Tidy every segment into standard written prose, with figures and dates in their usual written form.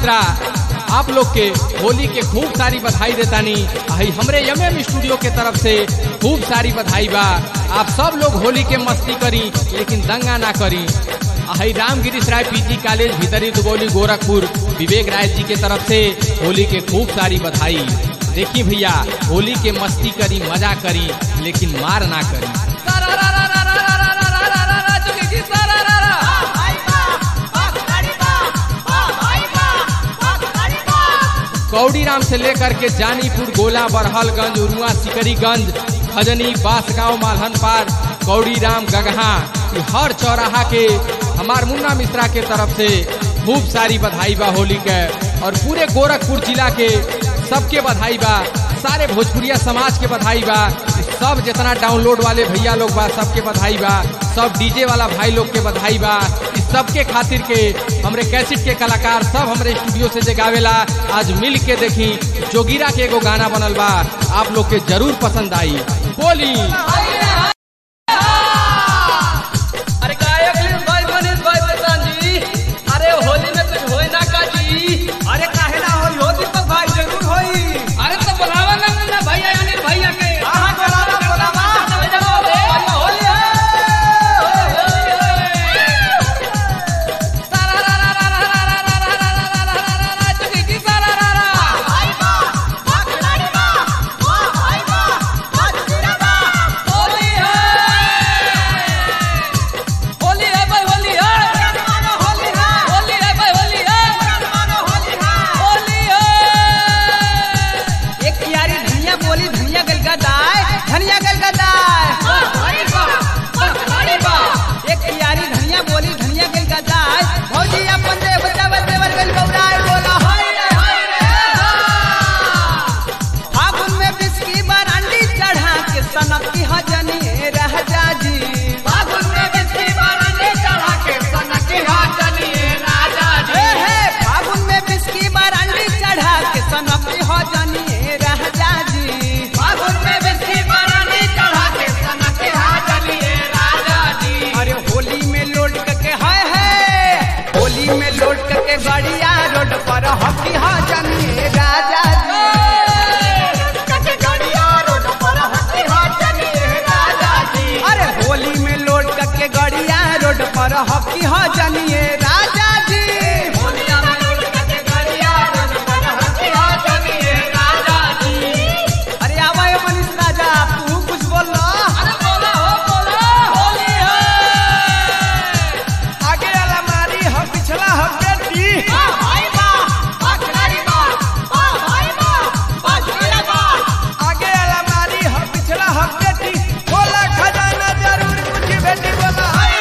मिश्रा आप लोग के होली के खूब सारी बधाई देतानी। हमरे MM स्टूडियो के तरफ से खूब सारी बधाई बा। आप सब लोग होली के मस्ती करी लेकिन दंगा ना करी। रामगिरीश राय PG कॉलेज भीतरी दुबौली गोरखपुर विवेक राय जी के तरफ से होली के खूब सारी बधाई। देखिए भैया होली के मस्ती करी मजा करी लेकिन मार ना करी। कौड़ीराम से लेकर के जानीपुर, गोला, बरहलगंज, उरुआ, सिकरीगंज, खजनी, बांसगांव, मालहनपार, कौड़ीराम, गगहा, हर चौराहा के हमार मुन्ना मिश्रा के तरफ से खूब सारी बधाई बा होली के। और पूरे गोरखपुर जिला के सबके बधाई बा, सारे भोजपुरिया समाज के बधाई बा, सब जितना डाउनलोड वाले भैया लोग बा सबके बधाई बा, सब DJ वाला भाई लोग के बधाई बा। इस सबके खातिर के हमरे कैसेट के कलाकार सब हमरे स्टूडियो से जगावेला आज मिल के देखी जोगिरा के एगो गाना बनल बा, आप लोग के जरूर पसंद आई। बोली हकी हो जानिए राजा जी। अरे आवा मनीष राजा तू कुछ बोल लो। आगे वाला मारी हम पिछला हम बेटी। आगे वाला मारी हम पिछला हम बेटी। बोला खजाना जरूर कुछ बेटी बोला।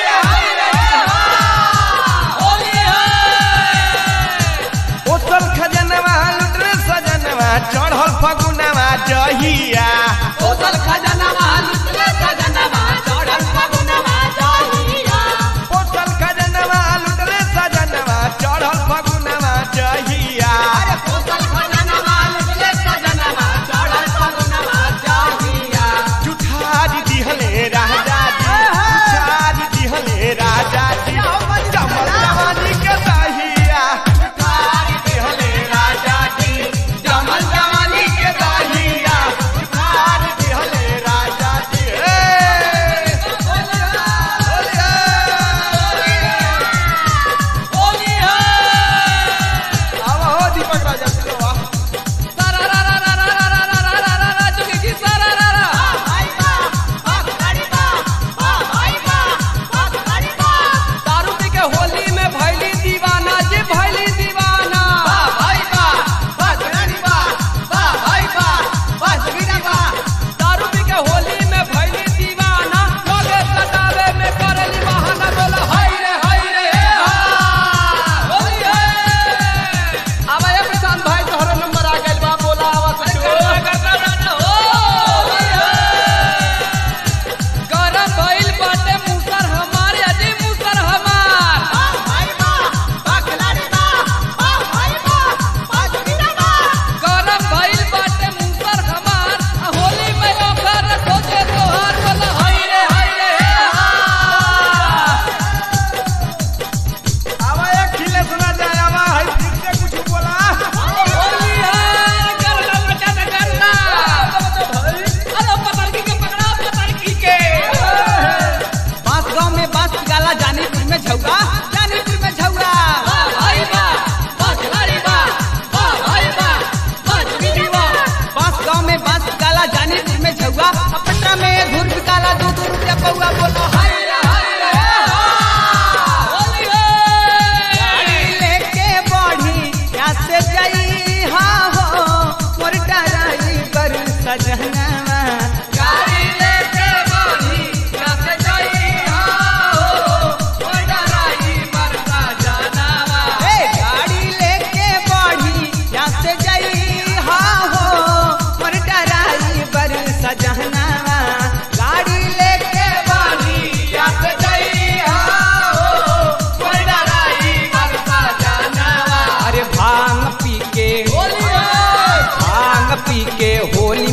चढ़ल फगुनवा जहिया ओसल खजनवा लुटले सजनवा चढ़ल फगुनवा जहिया ओसल खजनवा लुटले सजनवा चढ़ल फगुनवा जहिया अरे ओसल खजनवा लुटले सजनवा चढ़ल फगुनवा जहिया जुठारी दिहले राजा जी जुठारी दिहले राजा जी जमल जवानी के दहिया जुठारी दिहले राजा जी जमल जवानी के दहिया जुठारी दिहले राजा जी। जाला जानीपुर में झुआ पटना में घुर बिकाला 2-2 रुपया पौआ बोलो हाय रे होली है गाड़ी लेके बढ़ी क्या से जाई हा हो मोर डराई पर सजनवा गाड़ी लेके बढ़ी क्या से जाई हा हो मोर डराई पर सजनवा ए गाड़ी लेके बढ़ी क्या से जाई हा हो मोर डराई पर सजनवा गाड़ी लेके बढ़ी क्या से जाई हा हो मोर डराई पर सजनवा अरे भांग पी के होली